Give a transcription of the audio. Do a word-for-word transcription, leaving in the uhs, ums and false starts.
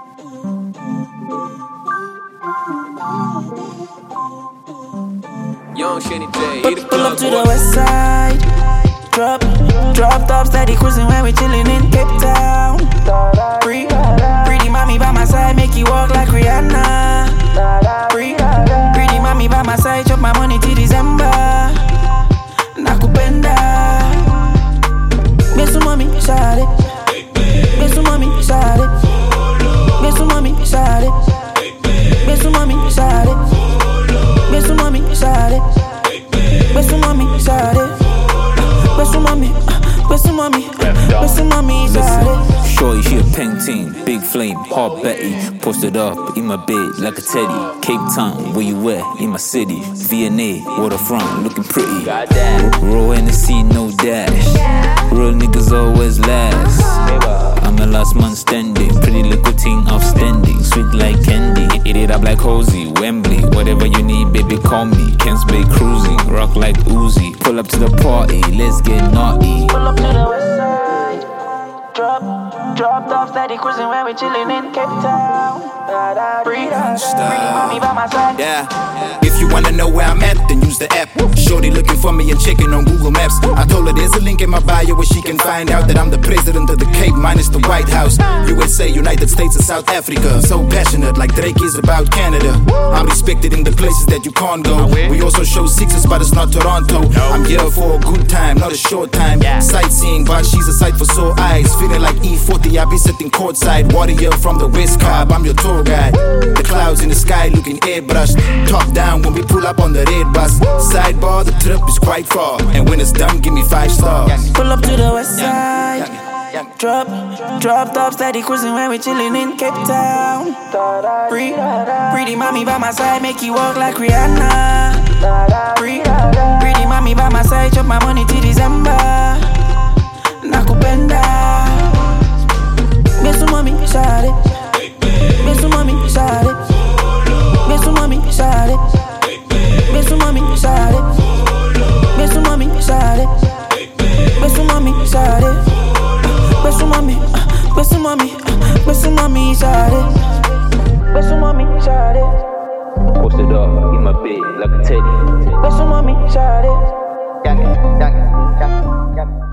Young Shenny J, Pull, pull up to the west side. Drop, drop top, steady cruising when we chillin' in Cape Town. Free, pretty mommy by my side, make you walk like Rihanna. Free, pretty mommy by my side, chop my money till December. Nakupenda, besu mommy, shawty. Besu mommy, shawty. Besu mommy, shawty. Besu mommy, shawty. Besu mommy, shawty. Besu mommy, shawty. Besu mommy, besu mommy, besu mommy, shawty. Shorty, she a pink team, big flame, hard Betty. Posted up in my bed like a teddy. Cape Town, where you at? In my city. V N A, waterfront, looking pretty. Raw Hennessy, no dash. Real niggas always last. I'm the last man standing. Pretty little thing outstanding. Sweet like candy. Eat it up like Hosey, Wembley. Whatever you need, baby, call me. Kent's Bay cruising, rock like Uzi. Pull up to the party, let's get naughty. Pull up to the west side. Drop, drop top, steady cruising when we chillin' in Cape Town. Free, pretty mommy by my side. Yeah. If you wanna know where I'm at, then use the app. Shorty looking for me and checking on Google Maps. I told her there's a link in my bio where she can find out that I'm the president of the Cape minus the White House. U S A, United States of South Africa. So passionate like Drake is about Canada. I'm respected in the places that you can't go. We also show sixes, but it's not Toronto. I'm here for a good time, not a short time. Sightseeing, but she's a sight for sore eyes. Feeling like E forty, I be sitting courtside. Warrior from the West Cobb, I'm your tour guide. The clouds in the sky looking airbrushed. Top down when we pull up on the red bus. Sidebar, the trip is quite far, and when it's done, give me five stars. Pull up to the west side. Drop, drop top, steady cruising when we chillin' in Cape Town. Free, pretty mommy by my side, make you walk like Rihanna. Free, pretty mommy by my side, chop my money till December. Nakupenda, besu mommy, shawty. Besu mommy, shawty. Besu mommy, shawty. Besu mommy, shawty. Besu mommy, shawty. Besu mommy, shawty. Besu mommy, besu mommy, besu mommy, shawty. Besu mommy, shawty. Posted up in my bed like a teddy. Besu mommy, shawty. Young, young, young, young.